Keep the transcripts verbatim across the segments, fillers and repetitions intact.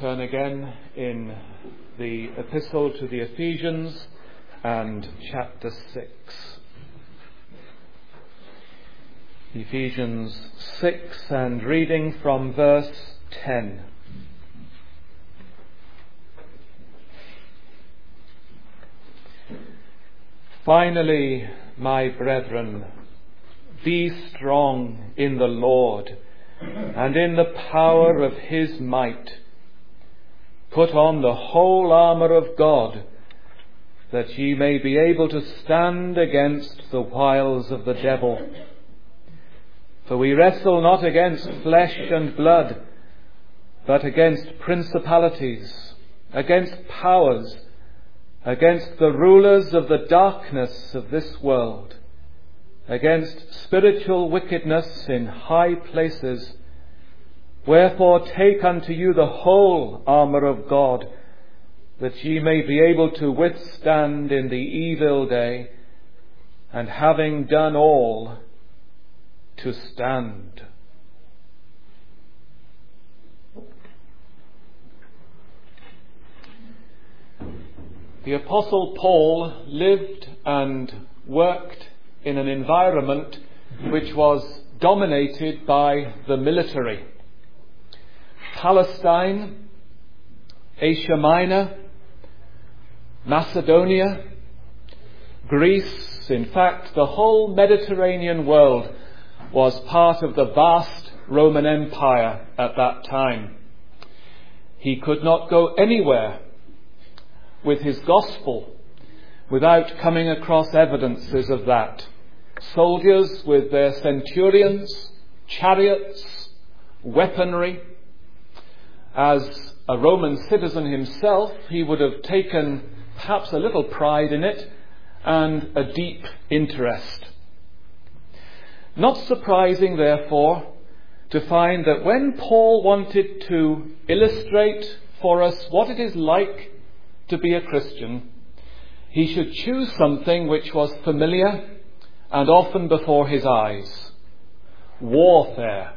Turn again in the epistle to the Ephesians and chapter six. Ephesians six, and reading from verse ten. Finally, my brethren, be strong in the Lord and in the power of his might. Put on the whole armour of God, that ye may be able to stand against the wiles of the devil. For we wrestle not against flesh and blood, but against principalities, against powers, against the rulers of the darkness of this world, against spiritual wickedness in high places. Wherefore take unto you the whole armour of God, that ye may be able to withstand in the evil day, and having done all, to stand. The Apostle Paul lived and worked in an environment which was dominated by the military. Palestine, Asia Minor, Macedonia, Greece, in fact, the whole Mediterranean world was part of the vast Roman Empire at that time. He could not go anywhere with his gospel without coming across evidences of that. Soldiers with their centurions, chariots, weaponry. As a Roman citizen himself, he would have taken perhaps a little pride in it and a deep interest. Not surprising, therefore, to find that when Paul wanted to illustrate for us what it is like to be a Christian, he should choose something which was familiar and often before his eyes: warfare.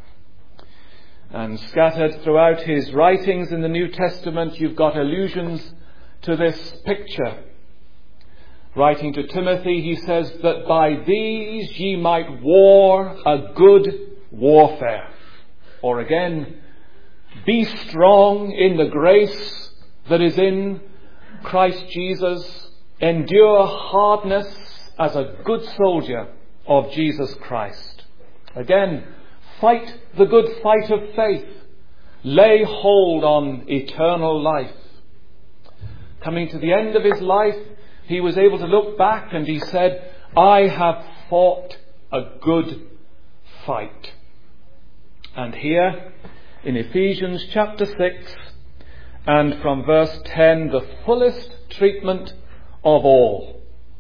And scattered throughout his writings in the New Testament, you've got allusions to this picture. Writing to Timothy, he says that by these ye might war a good warfare. Or again, be strong in the grace that is in Christ Jesus. Endure hardness as a good soldier of Jesus Christ. Again, fight the good fight of faith. Lay hold on eternal life. Coming to the end of his life, he was able to look back and he said, I have fought a good fight. And here in Ephesians chapter six, and from verse ten, the fullest treatment of all.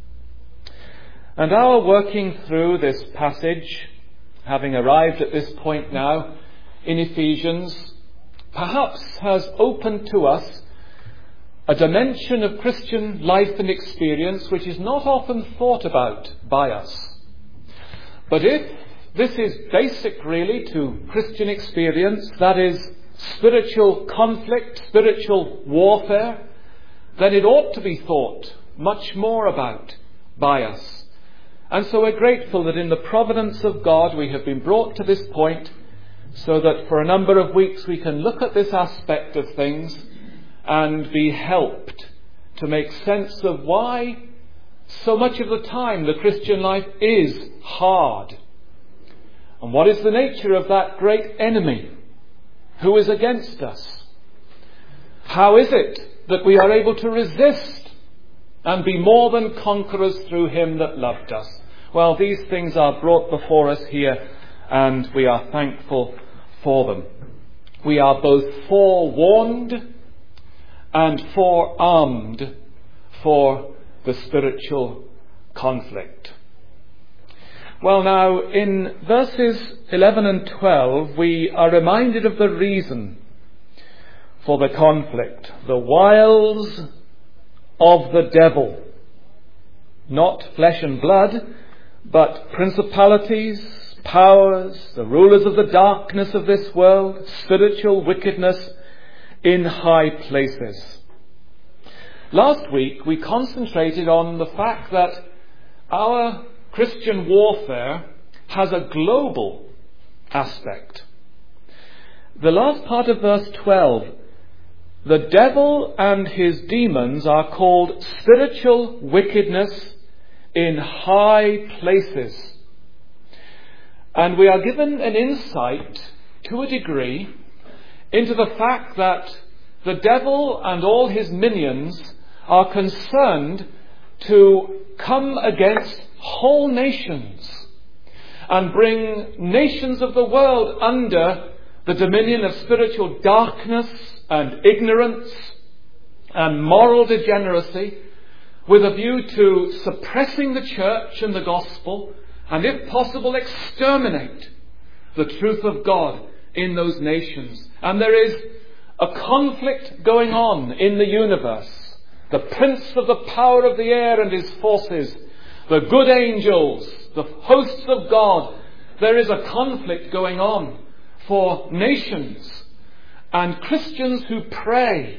And our working through this passage, having arrived at this point now in Ephesians, perhaps has opened to us a dimension of Christian life and experience which is not often thought about by us. But if this is basic really to Christian experience, that is spiritual conflict, spiritual warfare, then it ought to be thought much more about by us. And so we're grateful that in the providence of God we have been brought to this point, so that for a number of weeks we can look at this aspect of things and be helped to make sense of why so much of the time the Christian life is hard. And what is the nature of that great enemy who is against us? How is it that we are able to resist and be more than conquerors through him that loved us? Well, these things are brought before us here, and we are thankful for them. We are both forewarned and forearmed for the spiritual conflict. Well, now, in verses eleven and twelve, we are reminded of the reason for the conflict. The wiles of the devil. Not flesh and blood, but principalities, powers, the rulers of the darkness of this world, spiritual wickedness in high places. Last week we concentrated on the fact that our Christian warfare has a global aspect. The last part of verse twelve, the devil and his demons are called spiritual wickedness in high places. And we are given an insight, to a degree, into the fact that the devil and all his minions are concerned to come against whole nations and bring nations of the world under the dominion of spiritual darkness and ignorance and moral degeneracy, with a view to suppressing the church and the gospel, and if possible exterminate the truth of God in those nations. And there is a conflict going on in the universe. The prince of the power of the air and his forces, the good angels, the hosts of God. There is a conflict going on for nations. And Christians who pray,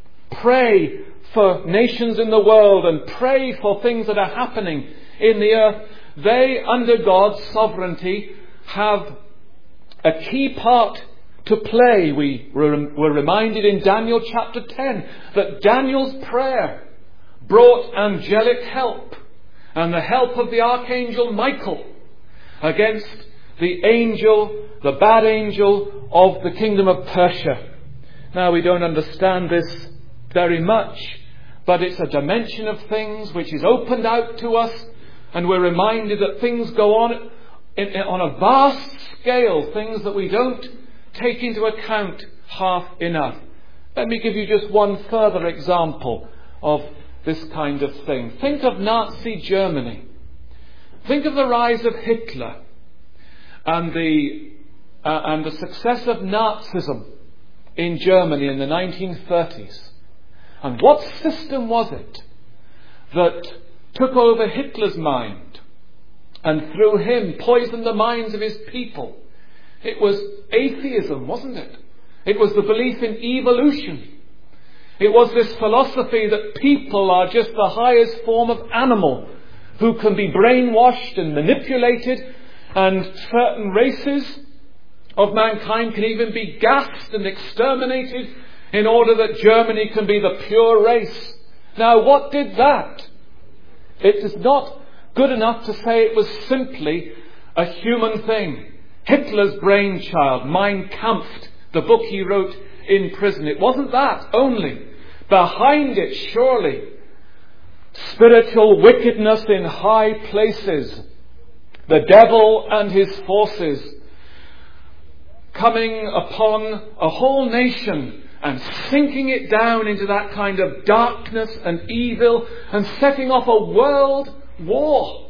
pray for nations in the world and pray for things that are happening in the earth, they, under God's sovereignty, have a key part to play. We were reminded in Daniel chapter ten that Daniel's prayer brought angelic help, and the help of the archangel Michael against the angel, the bad angel of the kingdom of Persia. Now, we don't understand this very much, but it's a dimension of things which is opened out to us, and we're reminded that things go on in, in, on a vast scale, things that we don't take into account half enough. Let me give you just one further example of this kind of thing. Think of Nazi Germany. Think of the rise of Hitler and the uh, and the success of Nazism in Germany in the nineteen thirties. And what system was it that took over Hitler's mind and through him poisoned the minds of his people? It was atheism, wasn't it? It was the belief in evolution. It was this philosophy that people are just the highest form of animal who can be brainwashed and manipulated, and certain races of mankind can even be gassed and exterminated in order that Germany can be the pure race. Now, what did that? It is not good enough to say it was simply a human thing. Hitler's brainchild, Mein Kampf, the book he wrote in prison. It wasn't that only. Behind it, surely, spiritual wickedness in high places. The devil and his forces coming upon a whole nation and sinking it down into that kind of darkness and evil and setting off a world war.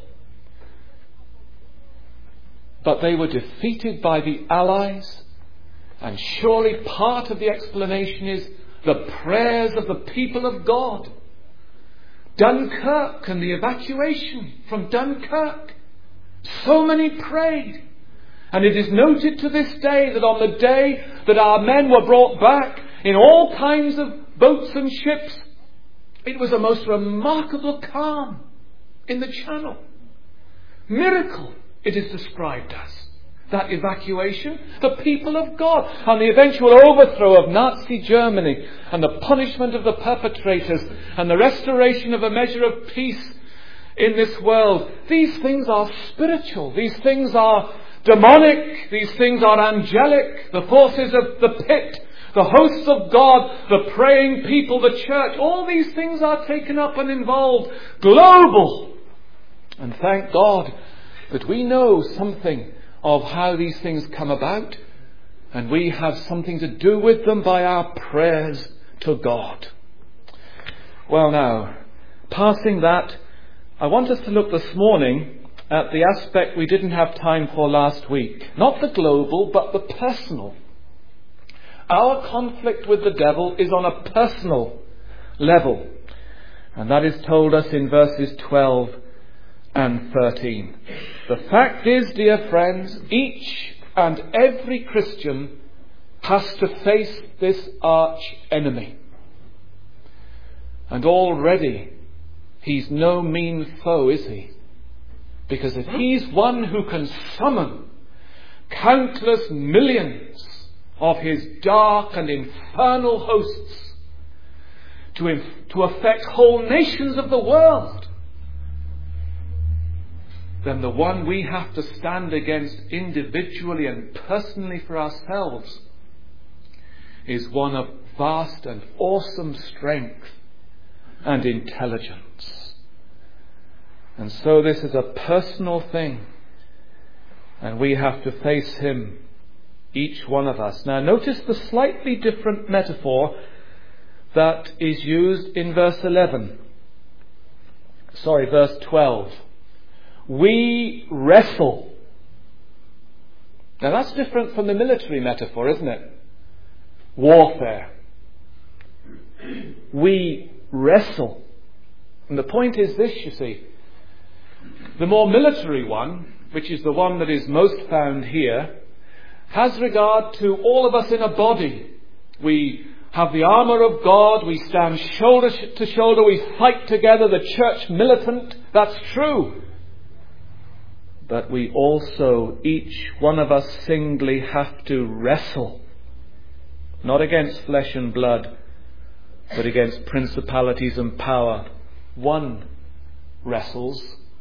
But they were defeated by the Allies, and surely part of the explanation is the prayers of the people of God. Dunkirk and the evacuation from Dunkirk. So many prayed. And it is noted to this day that on the day that our men were brought back in all kinds of boats and ships, it was a most remarkable calm in the Channel. Miracle, it is described as. That evacuation, the people of God, and the eventual overthrow of Nazi Germany, and the punishment of the perpetrators, and the restoration of a measure of peace in this world. These things are spiritual. These things are demonic. These things are angelic. The forces of the pit, the hosts of God, the praying people, the church, all these things are taken up and involved. Global. And thank God that we know something of how these things come about, and we have something to do with them by our prayers to God. Well, now, passing that, I want us to look this morning at the aspect we didn't have time for last week. Not the global, but the personal. Our conflict with the devil is on a personal level, and that is told us in verses twelve and thirteen. The fact is, dear friends, each and every Christian has to face this arch enemy. And already he's no mean foe, is he? Because if he's one who can summon countless millions of his dark and infernal hosts to, inf- to affect whole nations of the world, then the one we have to stand against individually and personally for ourselves is one of vast and awesome strength and intelligence. And so this is a personal thing, and we have to face him, each one of us. Now notice the slightly different metaphor that is used in verse eleven. Sorry, verse twelve. We wrestle. Now that's different from the military metaphor, isn't it? Warfare. We wrestle. And the point is this, you see. The more military one, which is the one that is most found here, has regard to all of us in a body. We have the armour of God, we stand shoulder to shoulder, we fight together, the church militant, that's true. But we also, each one of us singly, have to wrestle, not against flesh and blood, but against principalities and power. One wrestles.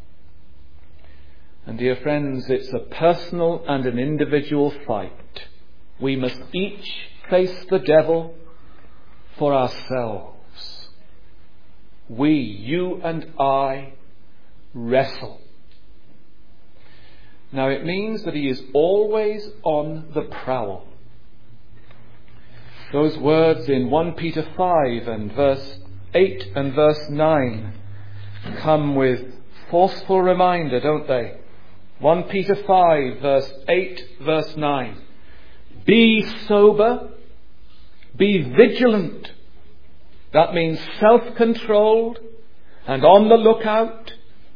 And dear friends, it's a personal and an individual fight. We must each face the devil for ourselves. We, you and I, wrestle. Now it means that he is always on the prowl. Those words in First Peter five and verse eight and verse nine come with forceful reminder, don't they? First Peter five verse eight, verse nine. Be sober, be vigilant. That means self-controlled and on the lookout,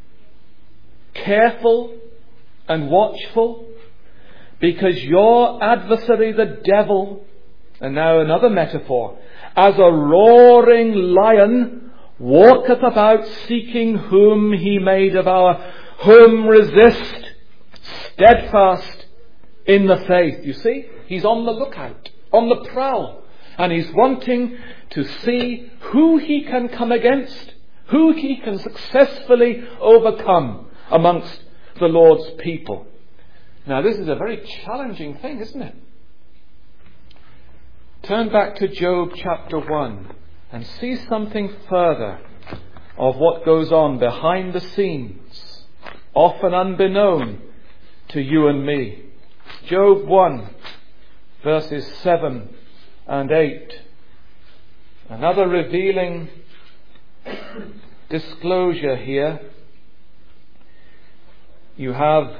careful and watchful, because your adversary, the devil, and now another metaphor, as a roaring lion, walketh about seeking whom he may devour, whom resist, steadfast in the faith. You see, he's on the lookout, on the prowl, and he's wanting to see who he can come against, who he can successfully overcome amongst the Lord's people. Now this is a very challenging thing, isn't it? Turn back to Job chapter one and see something further of what goes on behind the scenes, often unbeknown to you and me. Job one, verses seven and eight. Another revealing disclosure here. You have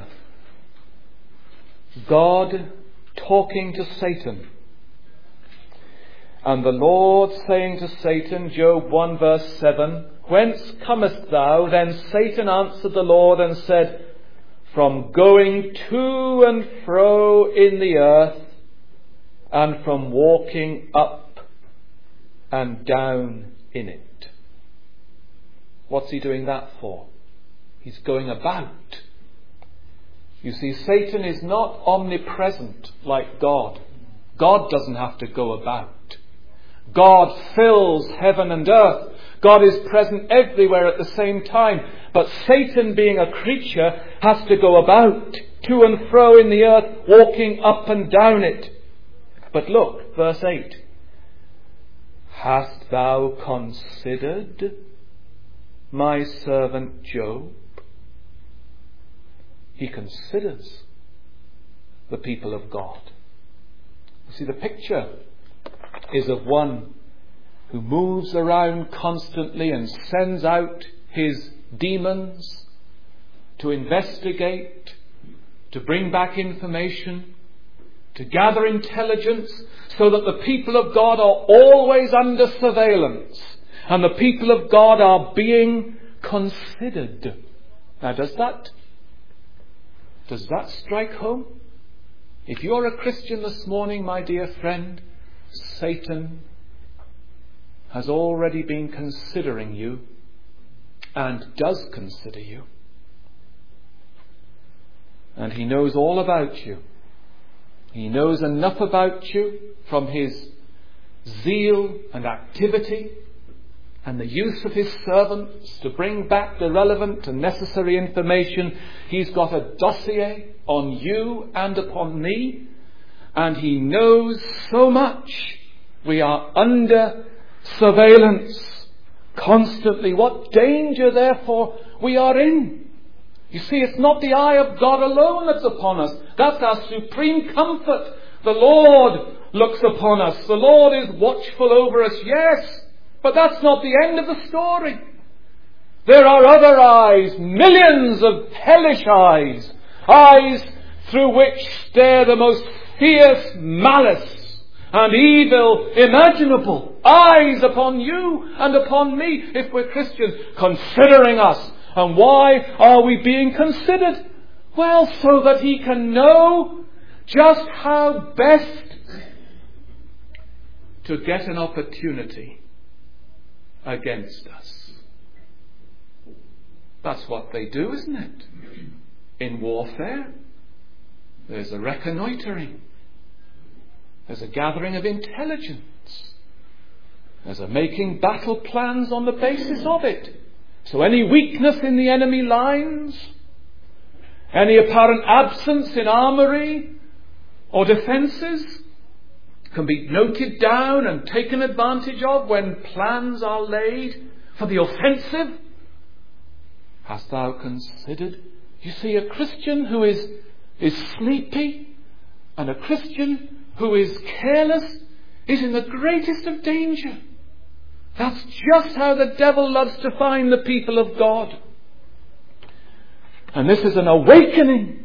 God talking to Satan. And the Lord saying to Satan, Job one verse seven, Whence comest thou? Then Satan answered the Lord and said, From going to and fro in the earth, and from walking up and down in it. What's he doing that for? He's going about. You see, Satan is not omnipresent like God. God doesn't have to go about. God fills heaven and earth. God is present everywhere at the same time. But Satan, being a creature, has to go about to and fro in the earth, walking up and down it. But look, verse eight. Hast thou considered my servant Job? He considers the people of God. You see, the picture is of one who moves around constantly and sends out his demons to investigate, to bring back information, to gather intelligence, so that the people of God are always under surveillance and the people of God are being considered. Now, does that Does that strike home? If you're a Christian this morning, my dear friend, Satan has already been considering you and does consider you. And he knows all about you. He knows enough about you from his zeal and activity and the use of his servants to bring back the relevant and necessary information. He's got a dossier on you and upon me, and he knows so much. We are under surveillance constantly. What danger, therefore, we are in. You see, it's not the eye of God alone that's upon us. That's our supreme comfort. The Lord looks upon us. The Lord is watchful over us, yes. But that's not the end of the story. There are other eyes, millions of hellish eyes, eyes through which stare the most fierce malice and evil imaginable, eyes upon you and upon me, if we're Christians, considering us. And why are we being considered? Well, so that he can know just how best to get an opportunity against us. That's what they do, isn't it? In warfare, there's a reconnoitering. There's a gathering of intelligence. There's a making battle plans on the basis of it. So any weakness in the enemy lines, any apparent absence in armoury or defences, can be noted down and taken advantage of when plans are laid for the offensive. Hast thou considered? You see, a Christian who is, is sleepy and a Christian who is careless is in the greatest of danger. That's just how the devil loves to find the people of God. And this is an awakening.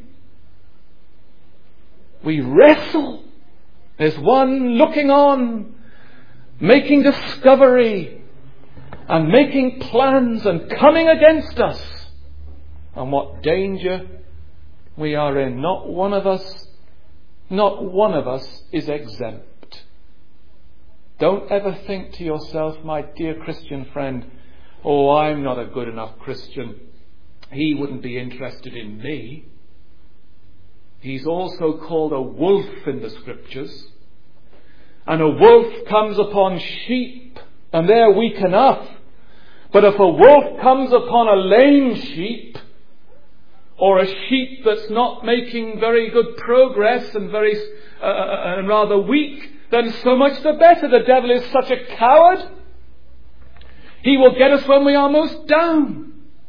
We wrestle. There's one looking on, making discovery and making plans and coming against us. And what danger we are in. Not one of us, not one of us is exempt. Don't ever think to yourself, my dear Christian friend, oh, I'm not a good enough Christian. He wouldn't be interested in me. He's also called a wolf in the Scriptures. And a wolf comes upon sheep, and they're weak enough. But if a wolf comes upon a lame sheep, or a sheep that's not making very good progress and very uh, and rather weak, then so much the better. The devil is such a coward. He will get us when we are most down.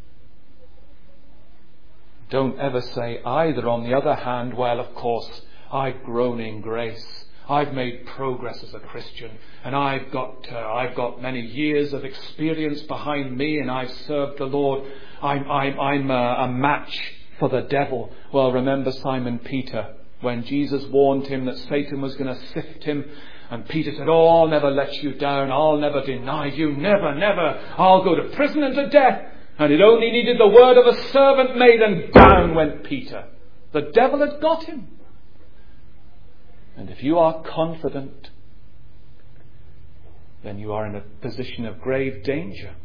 Don't ever say either, on the other hand, well, of course, I've grown in grace. I've made progress as a Christian, and I've got uh, I've got many years of experience behind me, and I've served the Lord. I'm I'm I'm a, a match for the devil. Well, remember Simon Peter, when Jesus warned him that Satan was going to sift him, and Peter said, "Oh, I'll never let you down. I'll never deny you. Never, never. I'll go to prison and to death." And it only needed the word of a servant maid, and down went Peter. The devil had got him. And if you are confident, then you are in a position of grave danger.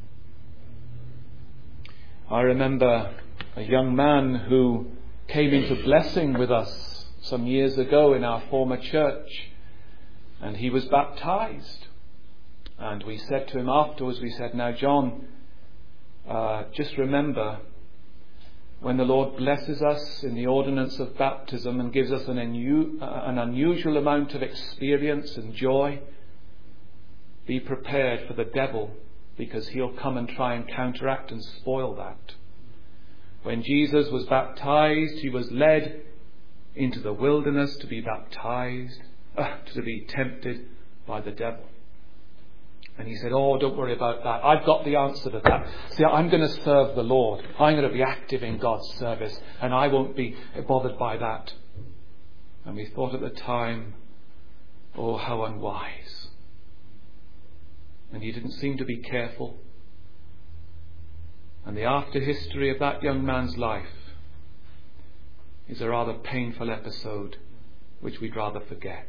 I remember a young man who came into blessing with us some years ago in our former church, and he was baptized. And we said to him afterwards, we said, "Now, John, uh, just remember, when the Lord blesses us in the ordinance of baptism and gives us an, unu- an unusual amount of experience and joy, be prepared for the devil, because he'll come and try and counteract and spoil that." When Jesus was baptized, he was led into the wilderness to be baptized, uh, to be tempted by the devil. And he said, "Oh, don't worry about that. I've got the answer to that. See, I'm going to serve the Lord. I'm going to be active in God's service, and I won't be bothered by that." And we thought at the time, oh, how unwise. And he didn't seem to be careful. And the after history of that young man's life is a rather painful episode which we'd rather forget.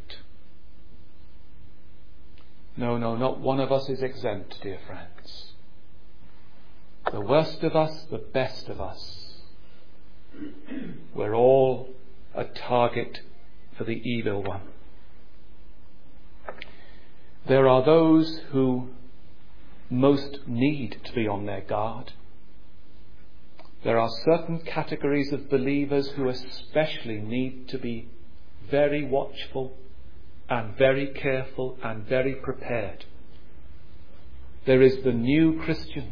No, no, not one of us is exempt, dear friends. The worst of us, the best of us. We're all a target for the evil one. There are those who most need to be on their guard. There are certain categories of believers who especially need to be very watchful and very careful and very prepared. There is the new Christian,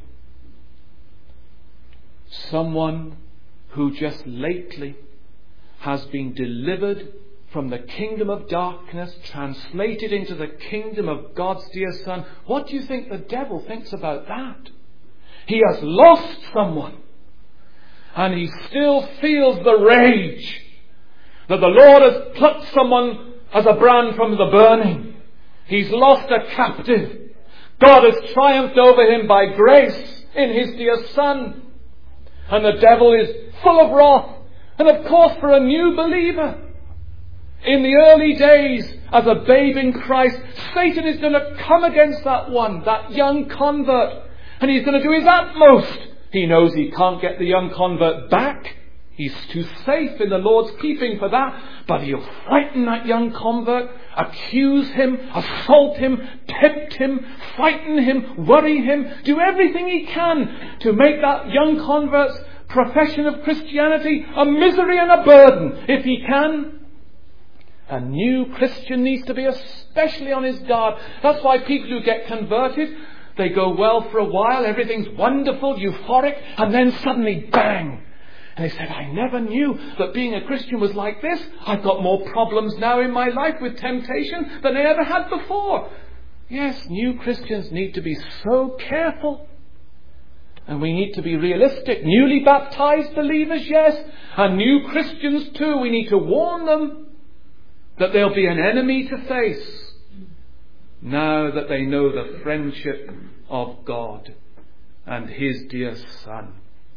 someone who just lately has been delivered from the kingdom of darkness, translated into the kingdom of God's dear Son. What do you think the devil thinks about that? He has lost someone, and he still feels the rage that the Lord has plucked someone as a brand from the burning. He's lost a captive. God has triumphed over him by grace in his dear Son. And the devil is full of wrath. And of course, for a new believer, in the early days, as a babe in Christ, Satan is going to come against that one, that young convert, and he's going to do his utmost. He knows he can't get the young convert back. He's too safe in the Lord's keeping for that. But he'll frighten that young convert, accuse him, assault him, tempt him, frighten him, worry him, do everything he can to make that young convert's profession of Christianity a misery and a burden, if he can. A new Christian needs to be especially on his guard. That's why people who get converted, they go well for a while, everything's wonderful, euphoric, and then suddenly, bang! And they said, I never knew that being a Christian was like this. I've got more problems now in my life with temptation than I ever had before. Yes, new Christians need to be so careful. And we need to be realistic. Newly baptized believers, yes. And new Christians too. We need to warn them that there'll be an enemy to face now that they know the friendship of God and his dear Son.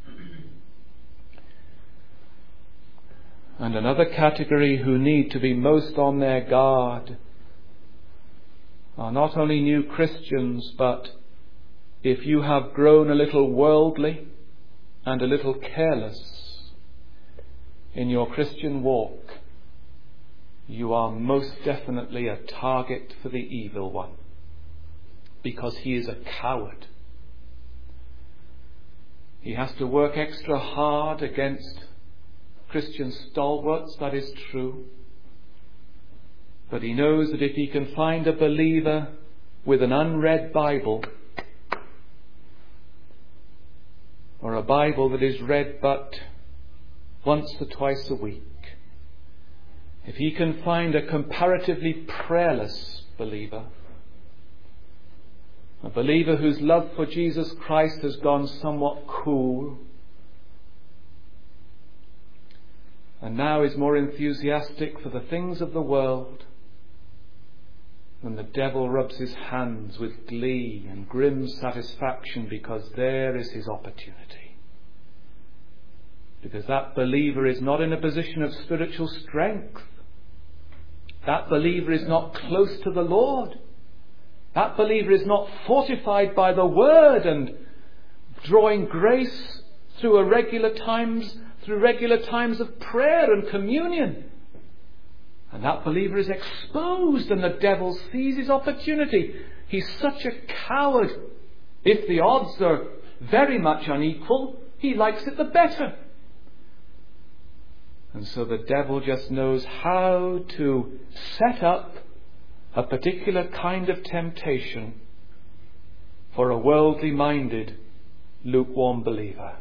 And another category who need to be most on their guard are not only new Christians, but if you have grown a little worldly and a little careless in your Christian walk, you are most definitely a target for the evil one, because he is a coward. He has to work extra hard against Christian stalwarts, that is true. But he knows that if he can find a believer with an unread Bible, or a Bible that is read but once or twice a week, if he can find a comparatively prayerless believer, a believer whose love for Jesus Christ has gone somewhat cool, and now is more enthusiastic for the things of the world, then the devil rubs his hands with glee and grim satisfaction, because there is his opportunity. Because that believer is not in a position of spiritual strength. That believer is not close to the Lord. That believer is not fortified by the Word and drawing grace through a regular times through regular times of prayer and communion. And that believer is exposed, and the devil sees his opportunity. He's such a coward. If the odds are very much unequal, he likes it the better. And so the devil just knows how to set up a particular kind of temptation for a worldly-minded, lukewarm believer.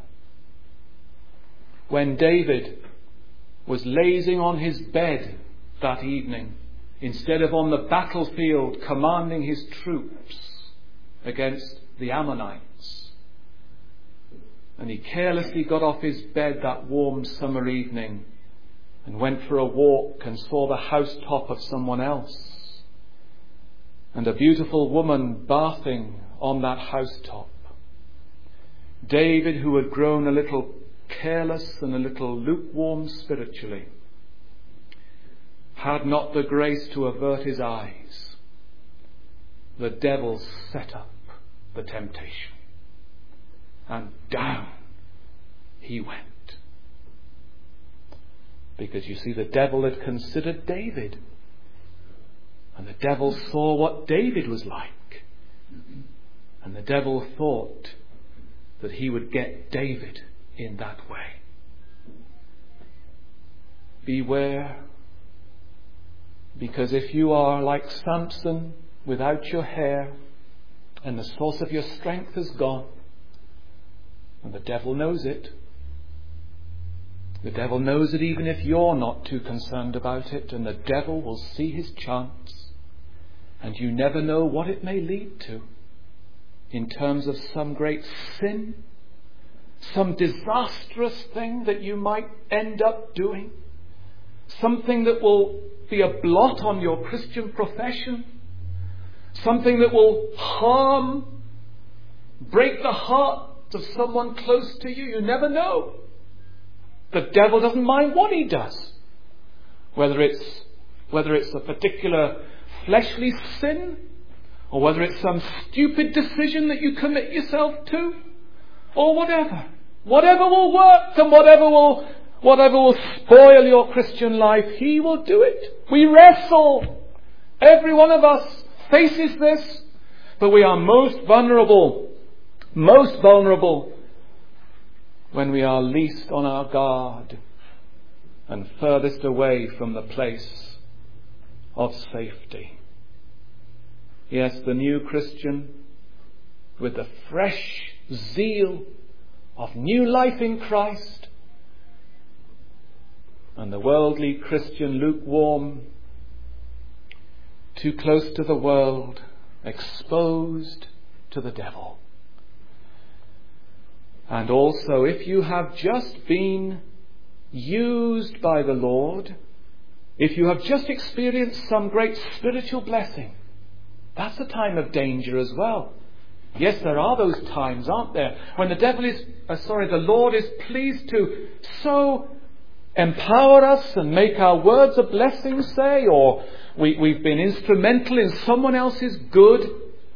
When David was lazing on his bed that evening, instead of on the battlefield commanding his troops against the Ammonites, and he carelessly got off his bed that warm summer evening and went for a walk and saw the housetop of someone else, and a beautiful woman bathing on that housetop. David, who had grown a little careless and a little lukewarm spiritually, had not the grace to avert his eyes, the devil set up the temptation. And down he went. Because you see, the devil had considered David. And the devil saw what David was like. And the devil thought that he would get David in that way. Beware. Because if you are like Samson, without your hair, and the source of your strength is gone, and the devil knows it, the devil knows it even if you're not too concerned about it, and the devil will see his chance, and you never know what it may lead to in terms of some great sin, some disastrous thing that you might end up doing, something that will be a blot on your Christian profession, something that will harm, break the heart of someone close to you. You never know. The devil doesn't mind what he does. Whether it's, whether it's a particular fleshly sin, or whether it's some stupid decision that you commit yourself to, or whatever. Whatever will work and whatever will, whatever will spoil your Christian life, he will do it. We wrestle. Every one of us faces this, but we are most vulnerable, most vulnerable when we are least on our guard and furthest away from the place of safety. Yes, the new Christian, with the fresh zeal of new life in Christ, and the worldly Christian lukewarm, too close to the world, exposed to the devil. And also, if you have just been used by the Lord, if you have just experienced some great spiritual blessing, that's a time of danger as well. Yes, there are those times, aren't there, when the devil is, uh, sorry, the Lord is pleased to so empower us and make our words a blessing, say, or we, we've been instrumental in someone else's good,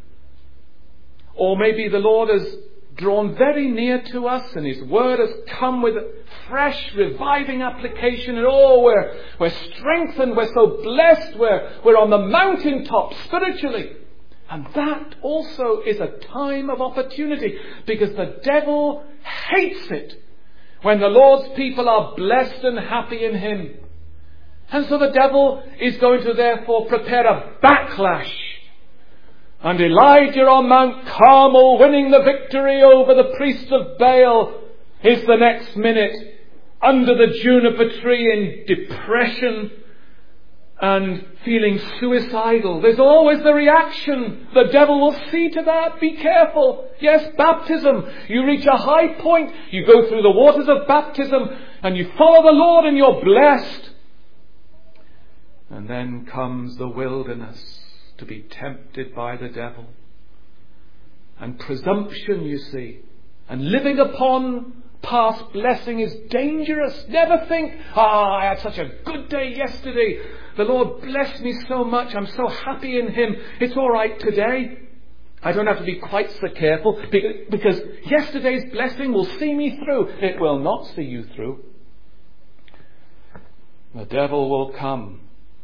or maybe the Lord has drawn very near to us and his word has come with fresh, reviving application, and oh, we're, we're strengthened, we're so blessed, we're, we're on the mountaintop spiritually. And that also is a time of opportunity, because the devil hates it when the Lord's people are blessed and happy in him. And so the devil is going to therefore prepare a backlash. And Elijah on Mount Carmel, winning the victory over the priest of Baal, is the next minute under the juniper tree in depression and feeling suicidal. There's always the reaction. The devil will see to that. Be careful. Yes, baptism. You reach a high point. You go through the waters of baptism and you follow the Lord and you're blessed. And then comes the wilderness, to be tempted by the devil. And presumption, you see, and living upon past blessing is dangerous. Never think, ah, I had such a good day yesterday. The Lord blessed me so much. I'm so happy in him. It's all right today. I don't have to be quite so careful, because yesterday's blessing will see me through. It will not see you through. The devil will come,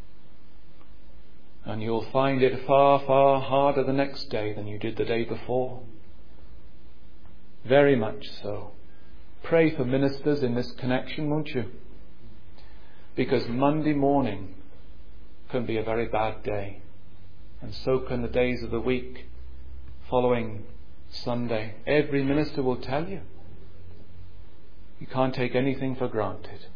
and you'll find it far, far harder the next day than you did the day before. Very much so. Pray for ministers in this connection, won't you? Because Monday morning can be a very bad day. And so can the days of the week following Sunday. Every minister will tell you. You can't take anything for granted.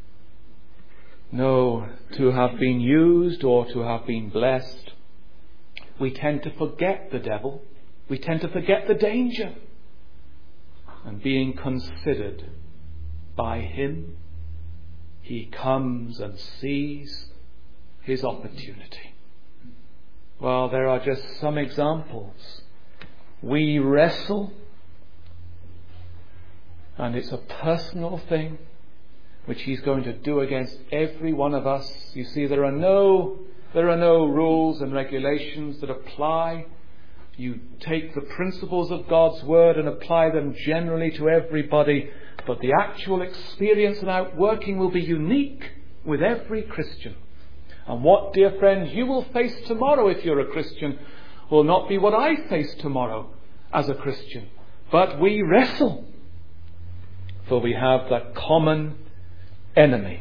No, to have been used or to have been blessed, we tend to forget the devil. We tend to forget the danger. And being considered by him, he comes and sees his opportunity. Well, there are just some examples. We wrestle, and it's a personal thing. which he's going to do against every one of us. You see, there are no, there are no rules and regulations that apply. You take the principles of God's word and apply them generally to everybody, but the actual experience and outworking will be unique with every Christian. And what, dear friends, you will face tomorrow if you're a Christian will not be what I face tomorrow as a Christian. But we wrestle, for we have that common enemy.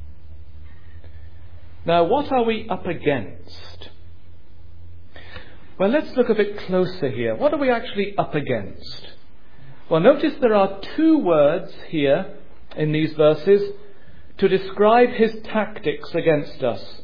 Now, what are we up against? Well, let's look a bit closer here. What are we actually up against? Well, notice there are two words here in these verses to describe his tactics against us.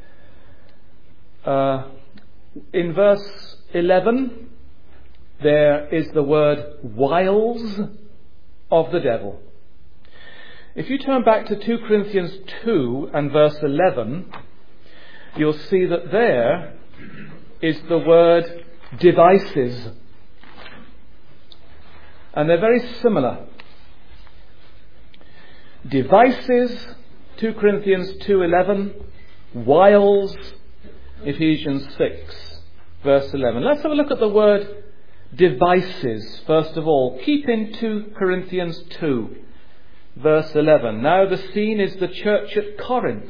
Uh, in verse eleven, there is the word wiles of the devil. If you turn back to two Corinthians two and verse eleven, you'll see that there is the word devices. And they're very similar. Devices, two Corinthians two eleven, wiles, Ephesians six, verse eleven. Let's have a look at the word devices, first of all. Keep in two Corinthians two, verse eleven. Now the scene is the church at Corinth.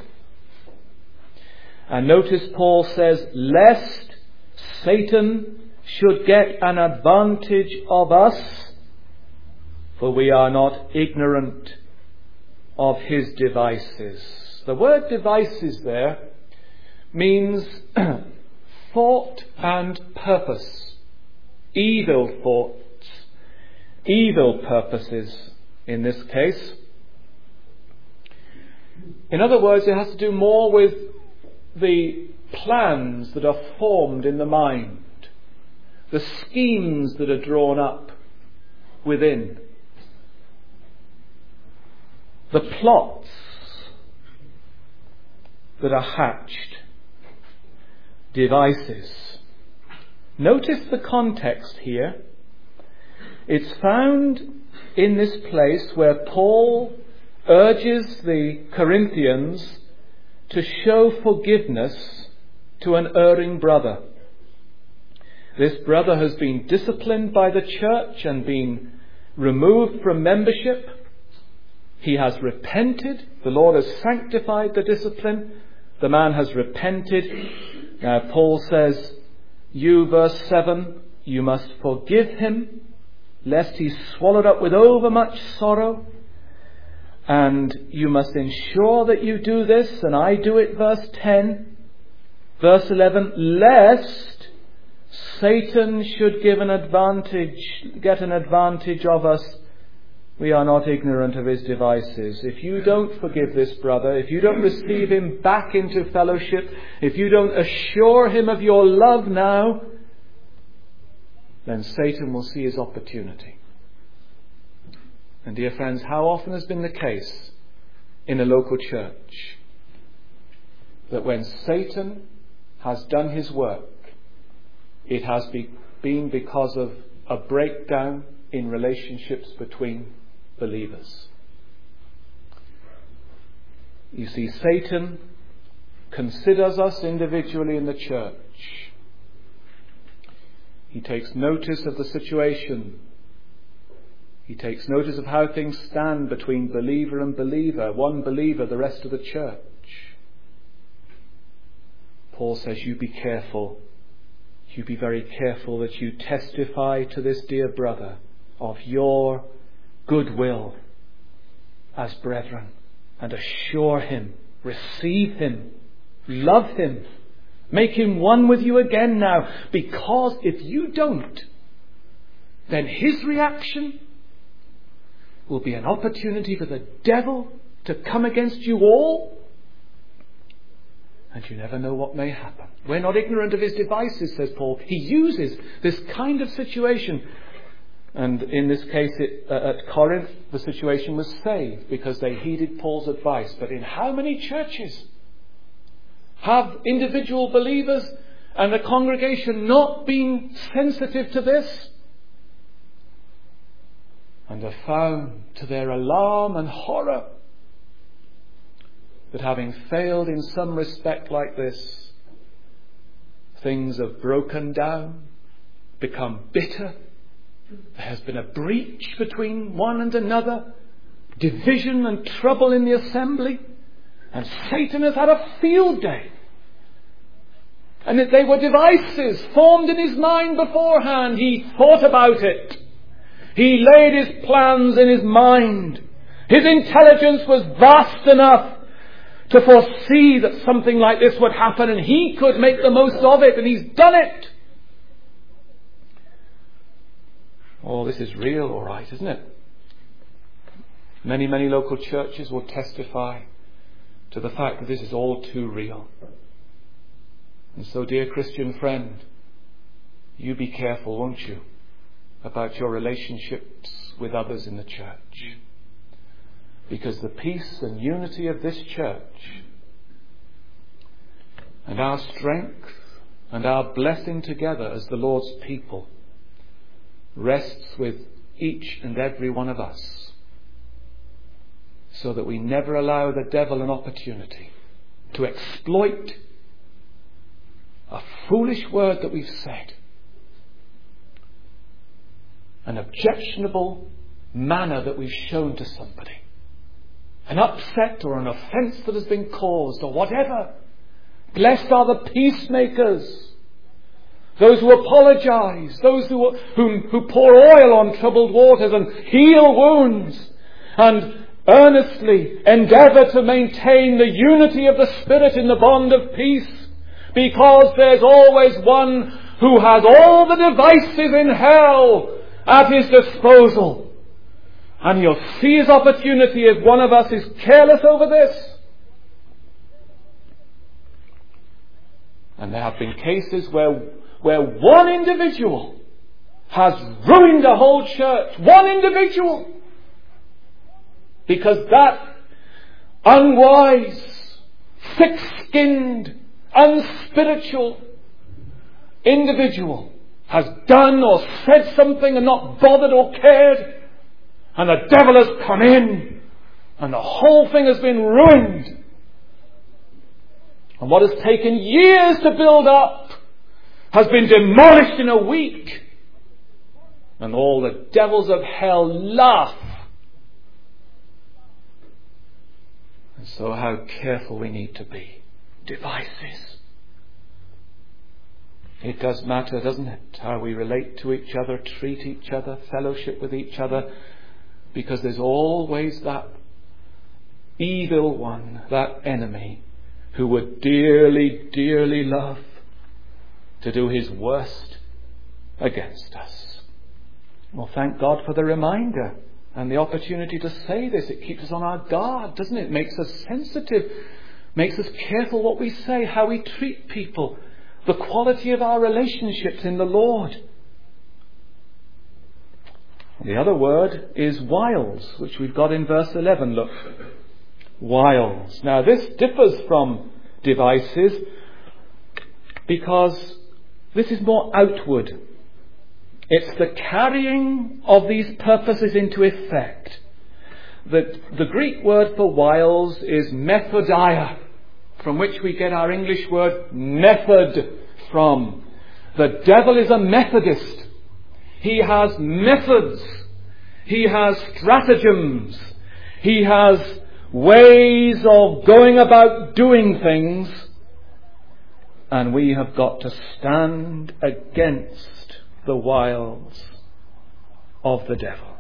And notice Paul says, lest Satan should get an advantage of us, for we are not ignorant of his devices. The word devices there means thought and purpose. Evil thoughts, evil purposes in this case. In other words, it has to do more with the plans that are formed in the mind, the schemes that are drawn up within, the plots that are hatched, devices. Notice the context here. It's found in this place where Paul urges the Corinthians to show forgiveness to an erring brother. This brother has been disciplined by the church and been removed from membership. He has repented. The Lord has sanctified the discipline. The man has repented. Now Paul says, you, verse seven, you must forgive him, lest he's swallowed up with overmuch sorrow. And you must ensure that you do this, and I do it, verse ten. Verse eleven, lest Satan should give an advantage, get an advantage of us. We are not ignorant of his devices. If you don't forgive this brother, if you don't receive him back into fellowship, if you don't assure him of your love now, then Satan will see his opportunity. And dear friends, how often has been the case in a local church that when Satan has done his work, it has be, been because of a breakdown in relationships between believers. You see, Satan considers us individually in the church. He takes notice of the situation. He takes notice of how things stand between believer and believer, one believer, the rest of the church. Paul says, you be careful. You be very careful that you testify to this dear brother of your goodwill as brethren, and assure him, receive him, love him, make him one with you again now, because if you don't, then his reaction will be an opportunity for the devil to come against you all, and you never know what may happen. We're not ignorant of his devices, says Paul. He uses this kind of situation. And in this case, it, uh, at Corinth, the situation was saved because they heeded Paul's advice. But in how many churches have individual believers and the congregation not been sensitive to this? And have found, to their alarm and horror, that having failed in some respect like this, things have broken down, become bitter. There has been a breach between one and another, division and trouble in the assembly, and Satan has had a field day. And that they were devices formed in his mind beforehand. He thought about it. He laid his plans in his mind. His intelligence was vast enough to foresee that something like this would happen, and he could make the most of it, and he's done it. Oh, this is real, all right, isn't it? Many, many local churches will testify to the fact that this is all too real. And so, dear Christian friend, you be careful, won't you, about your relationships with others in the church. Because the peace and unity of this church and our strength and our blessing together as the Lord's people rests with each and every one of us, so that we never allow the devil an opportunity to exploit a foolish word that we've said, an objectionable manner that we've shown to somebody, an upset or an offence that has been caused, or whatever. Blessed are the peacemakers, those who apologise, those who, who, who pour oil on troubled waters and heal wounds, and earnestly endeavour to maintain the unity of the Spirit in the bond of peace, because there's always one who has all the devices in hell at his disposal. And he'll see his opportunity if one of us is careless over this. And there have been cases where, where one individual has ruined a whole church. One individual. Because that unwise, thick-skinned, unspiritual individual has done or said something and not bothered or cared. And the devil has come in, and the whole thing has been ruined. And what has taken years to build up has been demolished in a week. And all the devils of hell laugh. And so how careful we need to be. Devices. It does matter, doesn't it, how we relate to each other, treat each other, fellowship with each other. Because there's always that evil one, that enemy, who would dearly, dearly love to do his worst against us. Well, thank God for the reminder and the opportunity to say this. It keeps us on our guard, doesn't it? It makes us sensitive, makes us careful what we say, how we treat people, the quality of our relationships in the Lord. The other word is wiles, which we've got in verse eleven. Look. Wiles. Now this differs from devices because this is more outward. It's the carrying of these purposes into effect. The, the Greek word for wiles is methodia, from which we get our English word method from. The devil is a Methodist. He has methods. He has stratagems. He has ways of going about doing things. And we have got to stand against the wiles of the devil.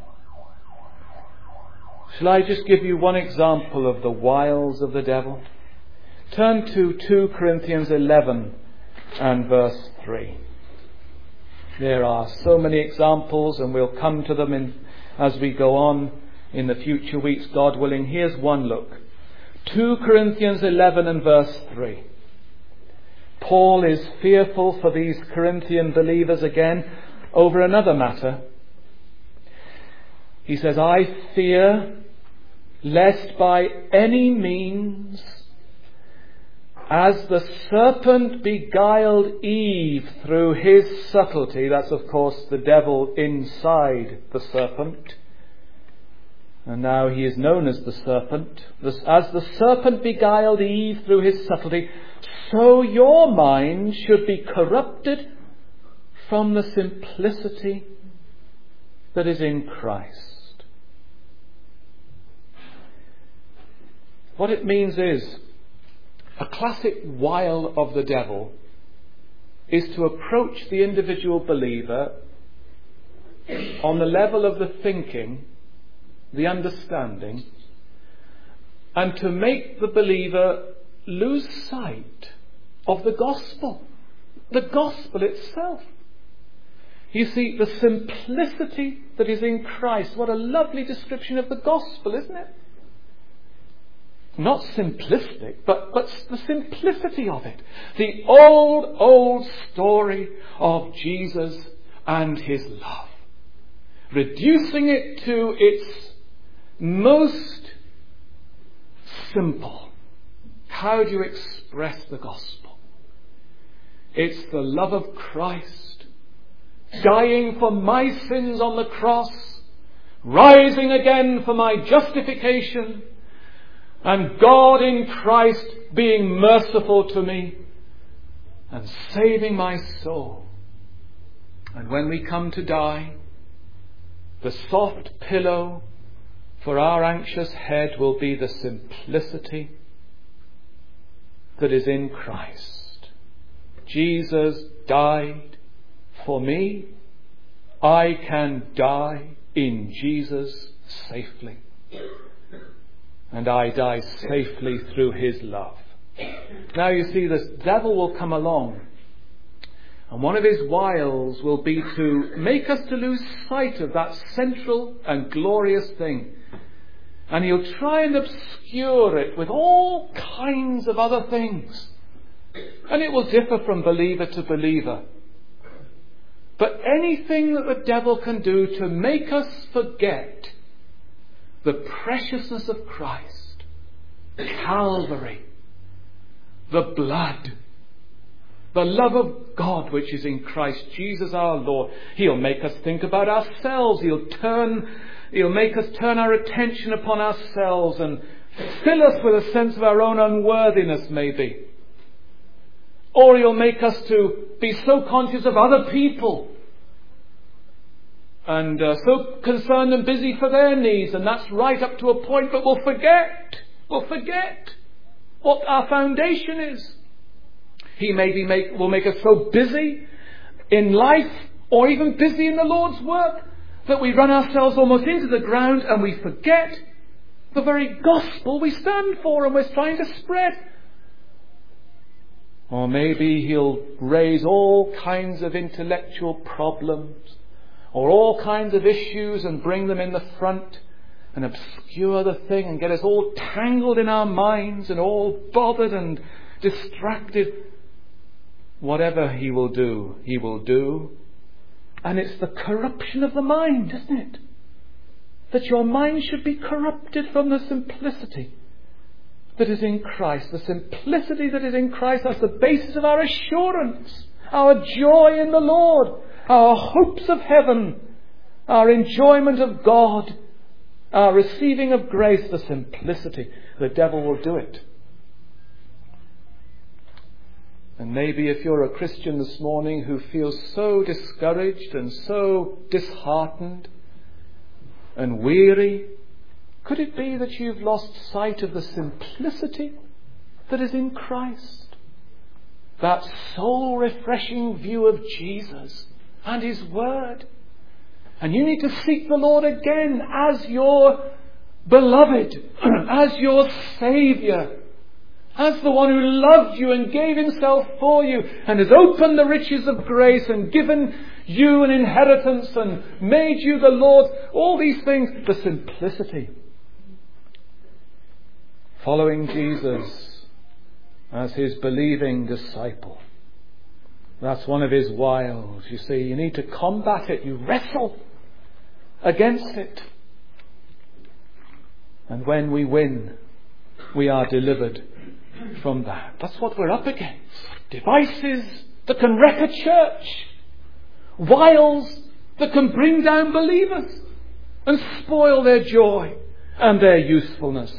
Shall I just give you one example of the wiles of the devil? Turn to Second Corinthians eleven and verse three. There are so many examples, and we'll come to them in, as we go on in the future weeks, God willing. Here's one look. Second Corinthians eleven and verse three. Paul is fearful for these Corinthian believers again over another matter. He says, I fear lest by any means, as the serpent beguiled Eve through his subtlety — that's of course the devil inside the serpent And now he is known as the serpent. As the serpent beguiled Eve through his subtlety, so your mind should be corrupted from the simplicity that is in Christ. What it means is, a classic wile of the devil is to approach the individual believer on the level of the thinking, the understanding, and to make the believer lose sight of the gospel, the gospel itself. You see, the simplicity that is in Christ. What a lovely description of the gospel, isn't it? Not simplistic, but, but the simplicity of it. The old, old story of Jesus and his love. Reducing it to its most simple. How do you express the gospel? It's the love of Christ, dying for my sins on the cross, rising again for my justification, and God in Christ being merciful to me and saving my soul. And when we come to die, the soft pillow for our anxious head will be the simplicity that is in Christ. Jesus died for me. I can die in Jesus safely. And I die safely through his love. Now you see, this devil will come along, and one of his wiles will be to make us to lose sight of that central and glorious thing. And he'll try and obscure it with all kinds of other things. And it will differ from believer to believer. But anything that the devil can do to make us forget the preciousness of Christ, Calvary, the blood, the love of God which is in Christ Jesus our Lord. He'll make us think about ourselves. He'll turn, he'll make us turn our attention upon ourselves and fill us with a sense of our own unworthiness, maybe. Or he'll make us to be so conscious of other people and uh, so concerned and busy for their needs, and that's right up to a point, but we'll forget, we'll forget what our foundation is. He maybe make, will make us so busy in life, or even busy in the Lord's work, that we run ourselves almost into the ground and we forget the very gospel we stand for and we're trying to spread. Or maybe he'll raise all kinds of intellectual problems or all kinds of issues and bring them in the front and obscure the thing and get us all tangled in our minds and all bothered and distracted. Whatever he will do, he will do. And it's the corruption of the mind, isn't it? That your mind should be corrupted from the simplicity that is in Christ. The simplicity that is in Christ, that's the basis of our assurance, our joy in the Lord, our hopes of heaven, our enjoyment of God, our receiving of grace, the simplicity. The devil will do it. And maybe if you're a Christian this morning who feels so discouraged and so disheartened and weary, could it be that you've lost sight of the simplicity that is in Christ? That soul-refreshing view of Jesus and his word. And you need to seek the Lord again as your beloved, as your Saviour, as the one who loved you and gave himself for you and has opened the riches of grace and given you an inheritance and made you the Lord. All these things, the simplicity. Following Jesus as his believing disciple. That's one of his wiles. You see, you need to combat it. You wrestle against it. And when we win, we are delivered from that. That's what we're up against. Devices that can wreck a church. Wiles that can bring down believers and spoil their joy. and their usefulness.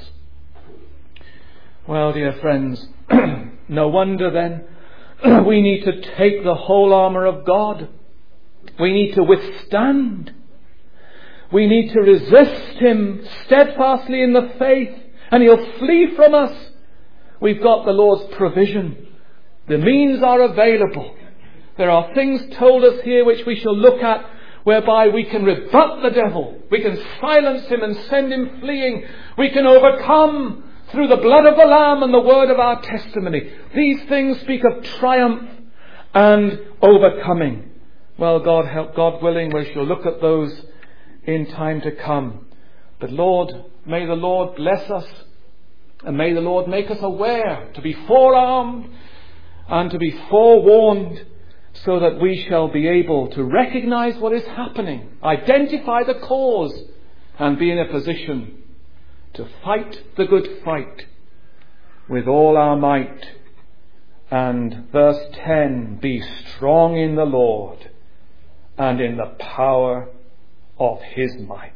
Well, dear friends, no wonder then we need to take the whole armour of God. We need to withstand. We need to resist him steadfastly in the faith, and he'll flee from us. We've got the Lord's provision. The means are available. There are things told us here which we shall look at, whereby we can rebut the devil. We can silence him and send him fleeing. We can overcome through the blood of the Lamb and the word of our testimony. These things speak of triumph and overcoming. Well, God help, God willing, we shall look at those in time to come. But Lord, may the Lord bless us, and may the Lord make us aware, to be forearmed and to be forewarned, so that we shall be able to recognize what is happening, identify the cause, and be in a position to fight the good fight with all our might. And verse ten, be strong in the Lord and in the power of his might.